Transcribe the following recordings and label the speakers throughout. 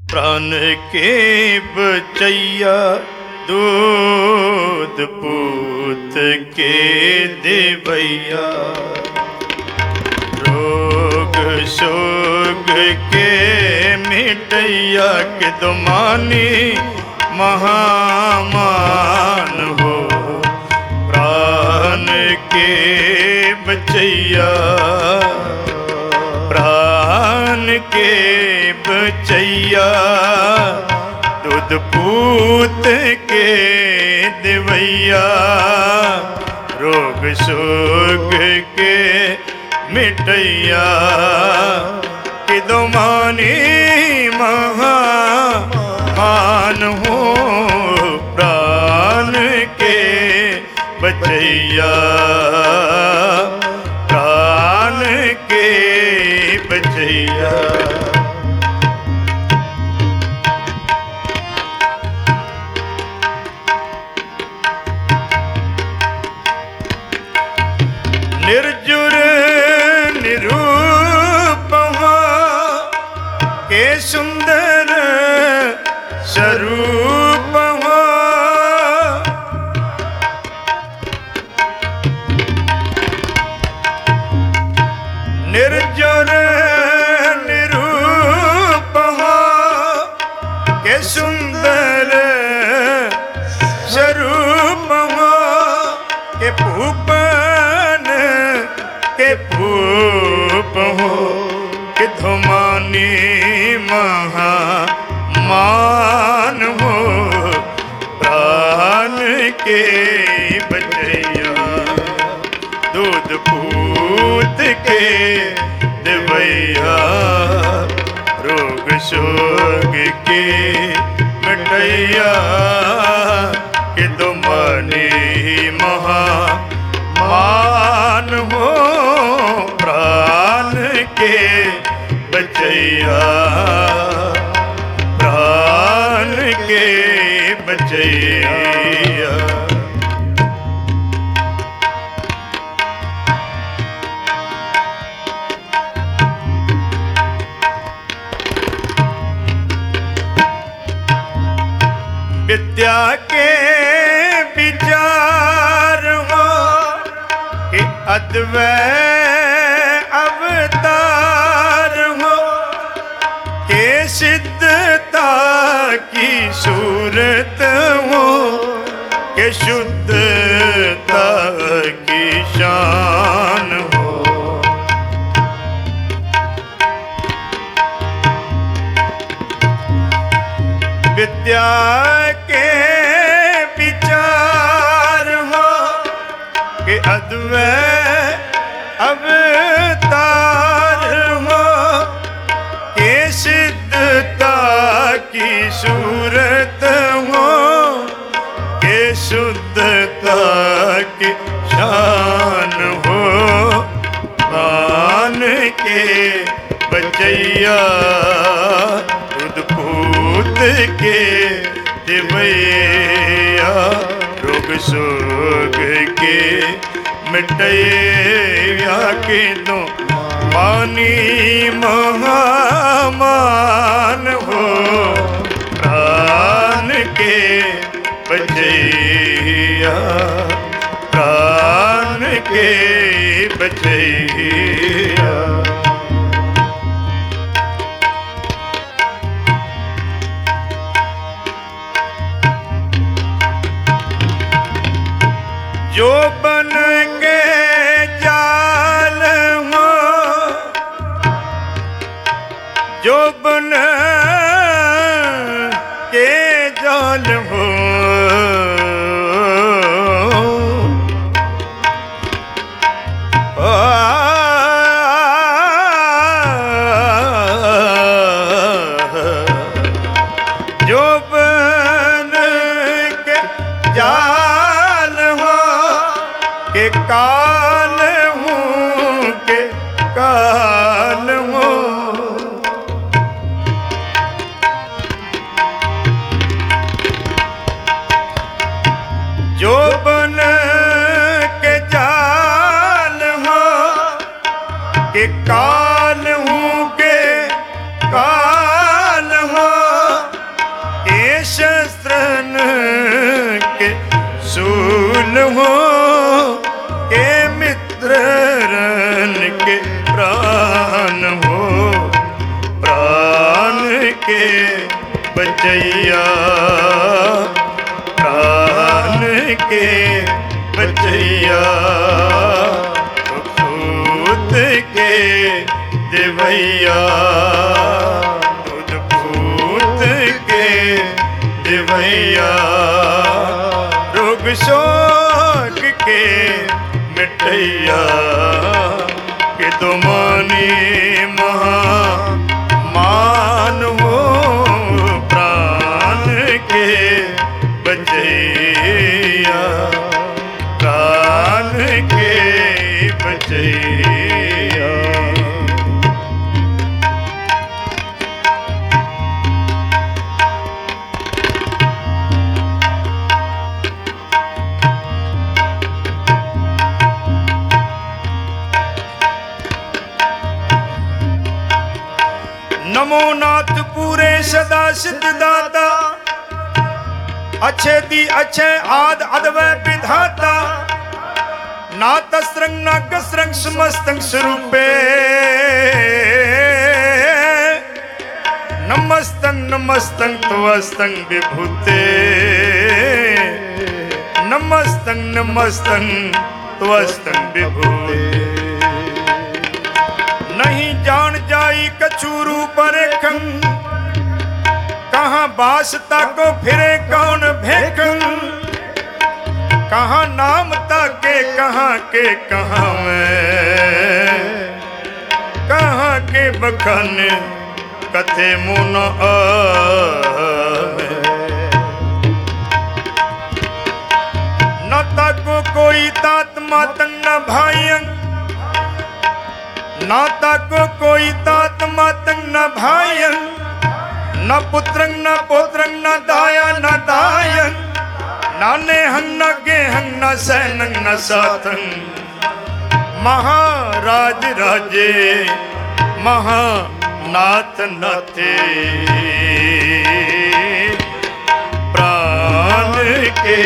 Speaker 1: प्राण के बचैया दूध पूत के देवैया, रोग शोग के मिटैया के दुमानी महामान हो। प्राण के बचैया, प्राण के बचैया, दूध पूत के देवैया, रोग शोग के मिटैया कि दुमानी महामान हो। प्राण के बचैया, प्राण के बचैया। निर्जुर निरूप के सुंदर स्वरूप हो। निर्जुर निरूप के सुंदर स्वरूप हो के भूपन के भूप हो कि धुमानी महामान हो। प्राण के बचैया, दूध पूत के देवैया, रोग शोग के मिटैया कि दुमानी महामान हो। प्राण के बचैया, प्राण के बचैया। विद्या के विचार हो कि अद्वैत अवतार हो के सिद्धता की सूरत हो के शुद्धता की शान हो। विद्या के विचार हो कि अद्वैत अवतार हो के सिद्धता की सूरत हो के शुद्धता की शान हो। प्राण के बचैया, दूध पूत के देवैया, रोग शोग के मिटैया के दुमानी महामान हो। प्राण के बचैया, प्राण के बचैया। जो बन के जाल हो, जो बन के जाल हो, जो बन के जाल हो के काल हूँ के काल हूँ। जो बन के जाल हो के काल हूँ के काल हो हो के मित्र रन के प्राण हो, प्राण के बचैया, प्राण के बचैया, दूध के देवैया, दूध पूत के देवैया, रोग शोक के मिटैया, के तो मानी महामान हो, प्राण के बचैया, प्राण के बचैया। नमो नाथ पूरे सदा सिद्ध दाता, अच्छे दी अच्छे आद अदवै विधाता, नाथ स्रंग नाग स्रंग समस्तंग स्वरूपे, नमस्तंग नमस्तंग त्वस्तंग विभूते, नमस्तंग नमस्तंग त्वस्तंग विभूते। नहीं जान जाई कछु रूप रेखन, कहाँ बास ताको फिरे कौन भेखन, कहाँ नाम ताके कहाँ के कहाँ में, कहाँ के बखन कथे मुन आवे। न ताको कोई तात मातंग न भाईयं, ना ताको कोई तात मातंग न भायन, न पुत्रंग न पोत्रंग न दाया न दायन, नाने हंग न गेहंग न सैनंग न साथंग, महाराज राजे महानाथ नाथे, प्राण के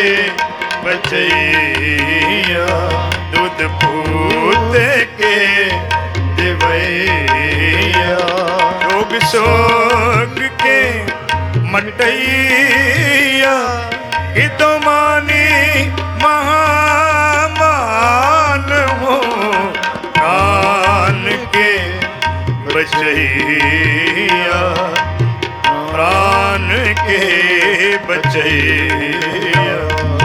Speaker 1: बचैया, दूध पूत के देवैया, रोग शोक के मटैया, कि तो मानी महामान हो, प्राण के बचैया, प्राण के बचैया।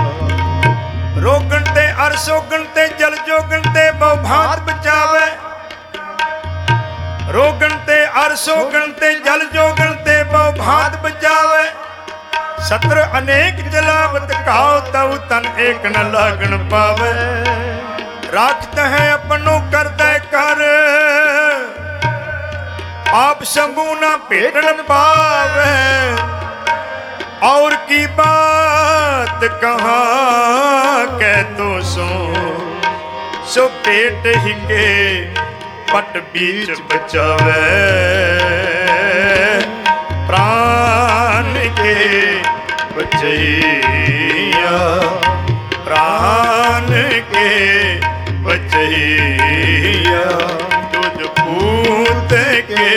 Speaker 1: रोगन ते अरसोगन ते जल जोगन ते बहुभात बचावे, रोगन ते अरसोगन ते जल जोगन ते बहुभात बचावे, सत्र अनेक जलावत काओ तव तन एक न लागन पावे, राखत है अपनो करते कर, आप शंभु न पेटन पावे, और की बात कहाँ कह तो सो पेट ही के पट बीच बचावे, प्राण के बचैया, प्राण के बचैया, दूध पूत के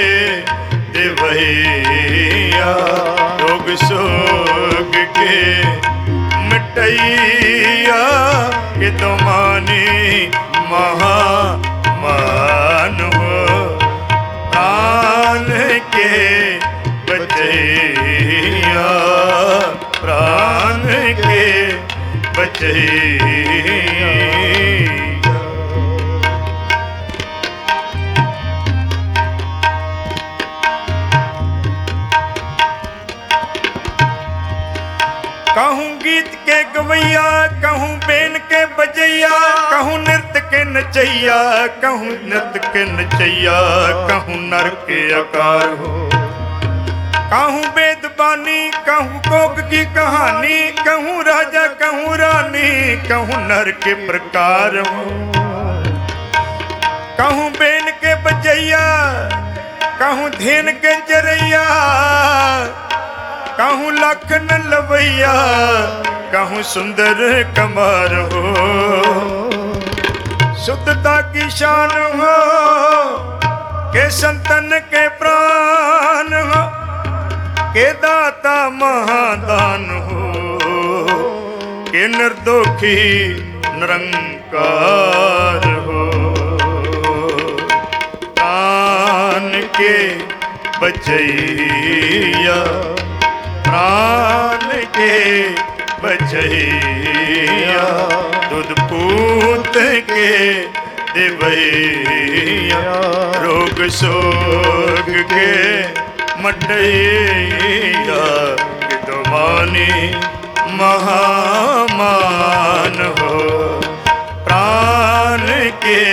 Speaker 1: देवैया, रोग शोक के मिटैया, के तो मानी महामान हो, प्राण के बचैया, प्राण के बचैया। कहूँ गीत के गवैया, कहूँ बेन के बजैया, कहूँ नृत्य के नचैया, कहूँ नृत्य के नचैया, कहूँ नर के आकार हो, कहूँ वेद बानी, कहूँ कोक की कहानी, कहूँ राजा कहूँ रानी, कहूँ नर के प्रकार हो, कहूँ बेन के बजैया, कहूँ धेन के जरैया, कहूँ लखन लवैया, कहूँ सुंदर कमार हो, शुद्धता की शान हो के संतन के प्राण हो, के दाता महादान हो, के निर्दोखी निरंकार हो। प्राण के बचैया, प्राण के बचैया, दूध पूत के देवैया, रोग शोक के मटैया, कि तुम्हारी महामान हो। प्राण के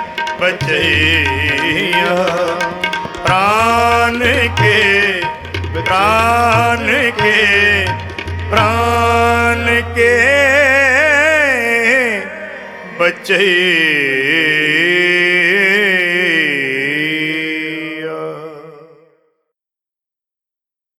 Speaker 1: बचैया, प्राण के, प्राण के, प्राण के बचैया।